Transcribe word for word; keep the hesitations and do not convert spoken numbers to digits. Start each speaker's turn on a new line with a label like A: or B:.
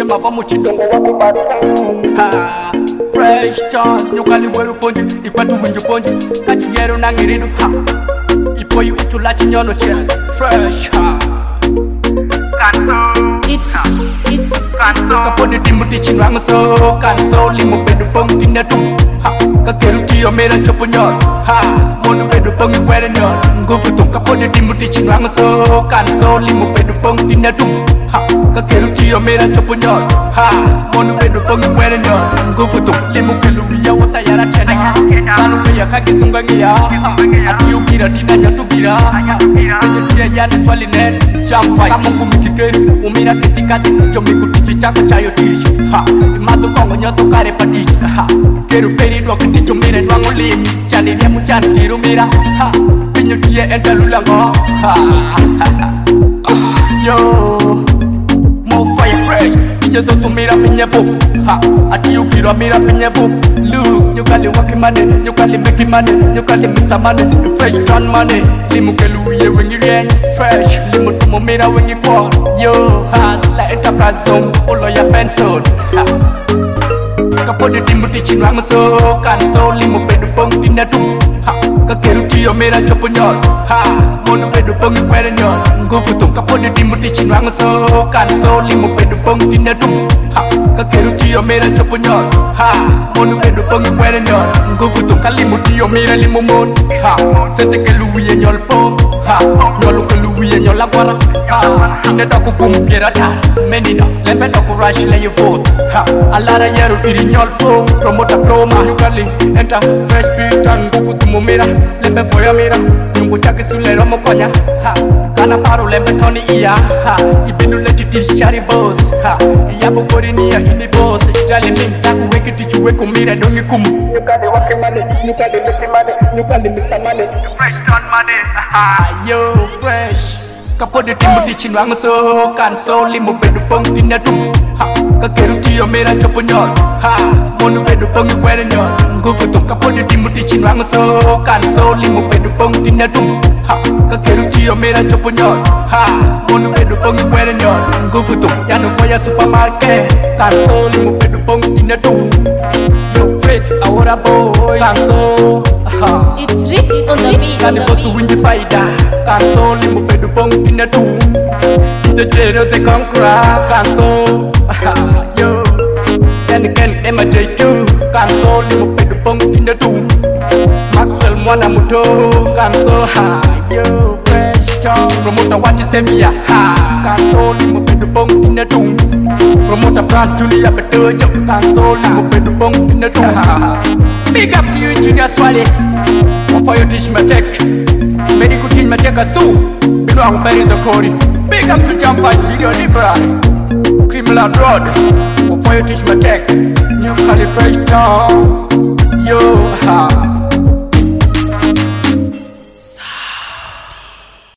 A: mava muchidongo wakubata ha fresh town nyukali weru ponji ikwatu winju ponji kachiyero nangiridu ha ipoyi utula chinyono che fresh ha
B: It's it's
A: kanso kapodi timbuti chinwango so kanso limu bedu pong tinetu ha kakeru kiyo mera chopo nyol ha monu bedu pong ikwere nyol ngufu tung kapodi timbuti chinwango so kanso limu bedu pong tinetu ha kakeru kiyo mera chopo nyol ha monu bedu pong ikwere nyol ngufu tung limu kelu wiya wota yara chene kanu wiya kakizunga ngiya atiyu kira tina nyatu kira penye tia yani swali net champai kamungu mikikeri umira kitikazi jomiku tichi chako chayo tishi ha imadu kongo nyoto kare patishi ha keru peri dwa kiticho mire dwango limi chani riemu chani kiru mira ha pinyo kie enta lulango ha yo mo fire fresh pinyo sosu mira pinye boop ha ati yu kiro mira pinye boop look nyukali waki money nyukali make money nyukali misa money fresh turn money limu kelu ye wengi rien fresh limu tumo mira wengi kwa yo has la enterprise zone olo ya pencil ha kapodi timbuti chinwango so kanso limu bedu pong tinetu ha kakeru kiyo mira chopo nyol ha monu bedu pong ikwere nyol ngufu tung kapodi timbuti chinwango so kanso limu bedu pong tinetu ha kakeru kiyo mira chopo nyol ha monu bedu pong ikwere nyol ngufu tung kalimu tiyo mira limu mon ha sente kelu wiye nyol pong ha nyolu kelu wiye nyol agwara ha ine doku kumpiera tar menino lembe doku rush le you vote ha alara yeru iri nyol pong promoter proma yukali enter fresh beat and ngufu tumo mira lembe boya mira nyungu chake sulero mokonya ha kana paru lembe toni iya ha ibinu leti tishari boss ha yabo korini ya ini boss jali min taku weki tichu weku mira dongi kumu nyukali waki mane nyukali meki mane nyukali mika mane fresh ton mane ha yo fresh kapodi timbuti chinwango so kanso limu bedu pong tinetu ha kakeru kiyo mira chopo nyol ha monu bedu pong ikwere nyol ngufu tung kapodi timbuti chinwango so kanso limu bedu pong tinetu ha kakeru kiyo mira chopo nyol ha monu bedu pong ikwere nyol ngufu tung yanu koya supermarket kanso limu bedu pong tinetu yo fit awara boy kanso ha
B: it's Rick on the beat.
A: Kani bosu winji paida kanso limu bedu pong tinetu ite jero te konkra kanso yo then again M J two kanso limu bedu pong tinetu Maxwell mwana muto kanso ha yo fresh chong promoter wachi semia ha kanso limu bedu pong tinetu promoter brand Julia bedojo kanso limu bedu pong tinetu ha big up to you Junior Swale for you teach me tech Many could teach me tech a sue Bino ang bury the Cory big up to Jumpers Video Library Criminal Road for you teach me tech New Cali Fresh Town yo ha